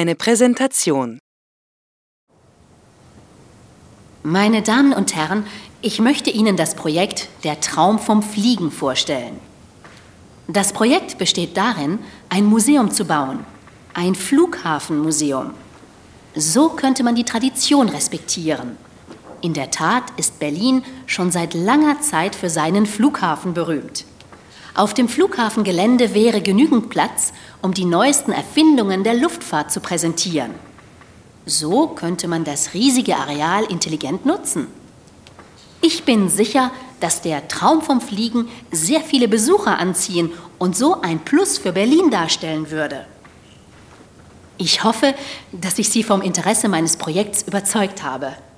eine Präsentation. Meine Damen und Herren, ich möchte Ihnen das Projekt Der Traum vom Fliegen vorstellen. Das Projekt besteht darin, ein Museum zu bauen, ein Flughafenmuseum. So könnte man die Tradition respektieren. In der Tat ist Berlin schon seit langer Zeit für seinen Flughafen berühmt. Auf dem Flughafengelände wäre genügend Platz, um die neuesten Erfindungen der Luftfahrt zu präsentieren. So könnte man das riesige Areal intelligent nutzen. Ich bin sicher, dass der Traum vom Fliegen sehr viele Besucher anziehen und so ein Plus für Berlin darstellen würde. Ich hoffe, dass ich Sie vom Interesse meines Projekts überzeugt habe.